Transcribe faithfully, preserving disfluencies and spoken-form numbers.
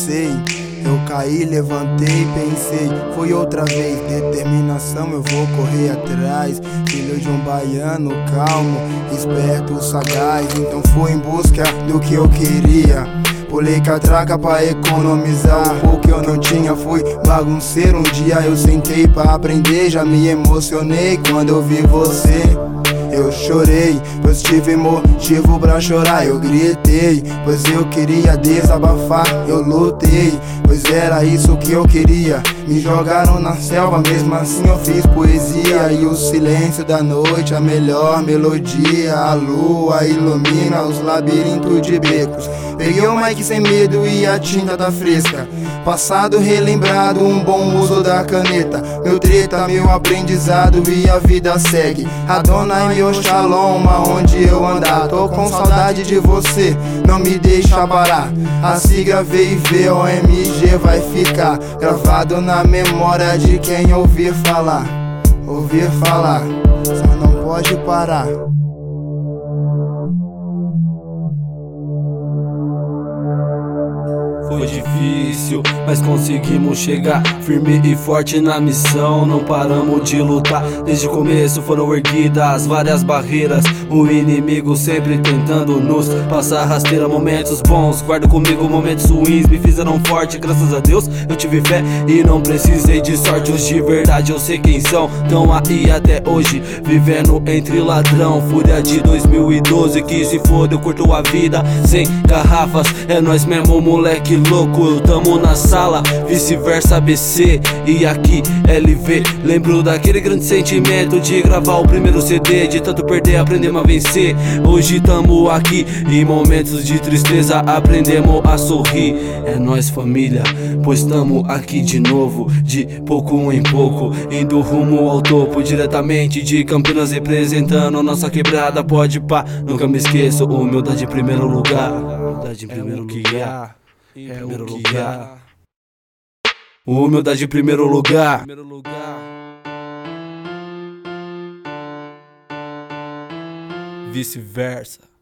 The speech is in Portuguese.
tropecei. Eu caí, levantei, pensei, foi outra vez. Determinação, eu vou correr atrás. Filho de um baiano calmo, esperto, sagaz. Então fui em busca do que eu queria. Pulei catraca pra economizar. O que eu não tinha, fui bagunceiro. Um dia eu sentei pra aprender. Já me emocionei quando eu vi você. Eu chorei, pois tive motivo pra chorar. Eu gritei, pois eu queria desabafar. Eu lutei, pois era isso que eu queria. Me jogaram na selva, mesmo assim eu fiz poesia. E o silêncio da noite, a melhor melodia. A lua ilumina os labirintos de becos. Peguei o mic sem medo e a tinta tá fresca. Passado relembrado, um bom uso da caneta. Meu treta, meu aprendizado e a vida segue. Adonai meu shalom, aonde eu andar. Tô com saudade de você, não me deixa parar. A sigla V I V O M G vai ficar gravado na memória de quem ouvir falar. Ouvir falar, só não pode parar. Foi difícil, mas conseguimos chegar firme e forte na missão. Não paramos de lutar, desde o começo foram erguidas várias barreiras. O inimigo sempre tentando nos passar rasteira. Momentos bons, guardo comigo momentos ruins. Me fizeram forte, graças a Deus eu tive fé e não precisei de sorte. Os de verdade eu sei quem são, tão aí até hoje, vivendo entre ladrão. Fúria de dois mil e doze, que se foda, eu curto a vida sem garrafas. É nós mesmo, moleque louco, tamo na sala, vice-versa A B C e aqui L V. Lembro daquele grande sentimento de gravar o primeiro C D, de tanto perder aprendemos a vencer. Hoje tamo aqui, em momentos de tristeza aprendemos a sorrir. É nós família, pois tamo aqui de novo, de pouco em pouco, indo rumo ao topo, diretamente de Campinas representando nossa quebrada. Pode pá, nunca me esqueço, humildade em primeiro lugar. Humildade em primeiro lugar. Em é primeiro lugar. Humildade em primeiro lugar. Vice-versa.